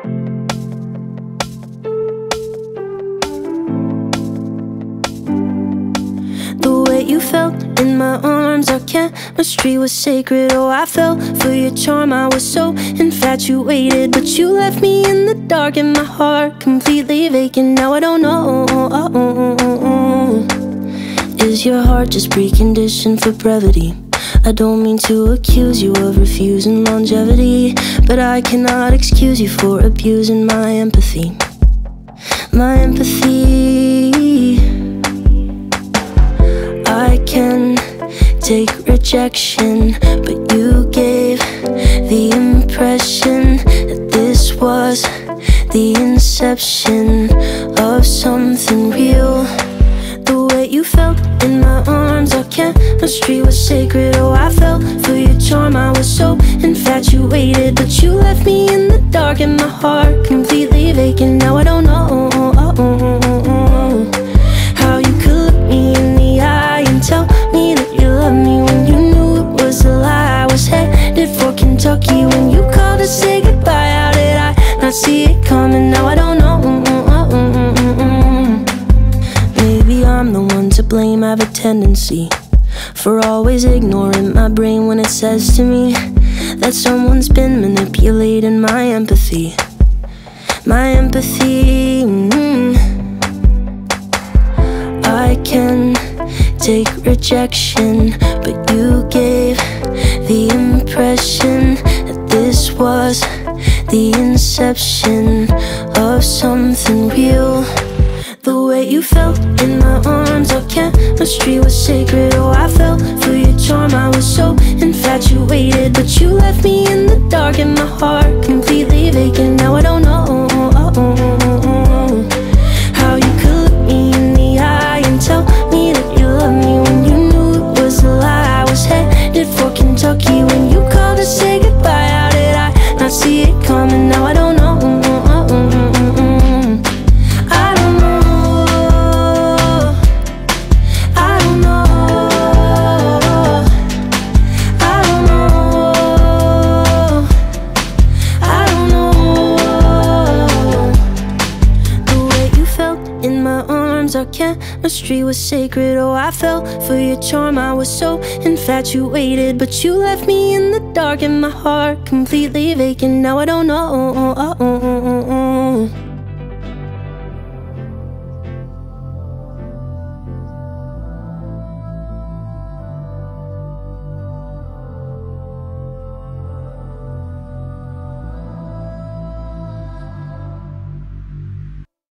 The way you felt in my arms, our chemistry was sacred. Oh, I fell for your charm, I was so infatuated. But you left me in the dark and my heart completely vacant. Now I don't know, is your heart just preconditioned for brevity? I don't mean to accuse you of refusing longevity, but I cannot excuse you for abusing my empathy. My empathy. I can take rejection, but you gave the impression that this was the inception of something real. The way you felt in my arms, our chemistry was sacred. Oh, I fell for your charm, I was so infatuated. But you left me in the dark and my heart completely vacant. Now I don't know how you could look me in the eye and tell me that you love me when you knew it was a lie. I was headed for Kentucky when you called to say goodbye. How did I not see it coming? Now I don't know. Maybe I'm the one to blame. I have a tendency for always ignoring my brain when it says to me that someone's been manipulating my empathy. My empathy. I can take rejection, but you gave the impression that this was the inception of something real. The way you felt in my arms, our chemistry was sacred. Oh, I fell for your charm, I was so infatuated. But you left me in the dark and my heart completely vacant. Now I don't know how you could look me in the eye and tell me that you love me when you knew it was a lie. I was headed for Kentucky when you called to say goodbye. How did I not see it coming? Now I don't know. Our chemistry was sacred. Oh, I fell for your charm, I was so infatuated. But you left me in the dark and my heart completely vacant. Now I don't know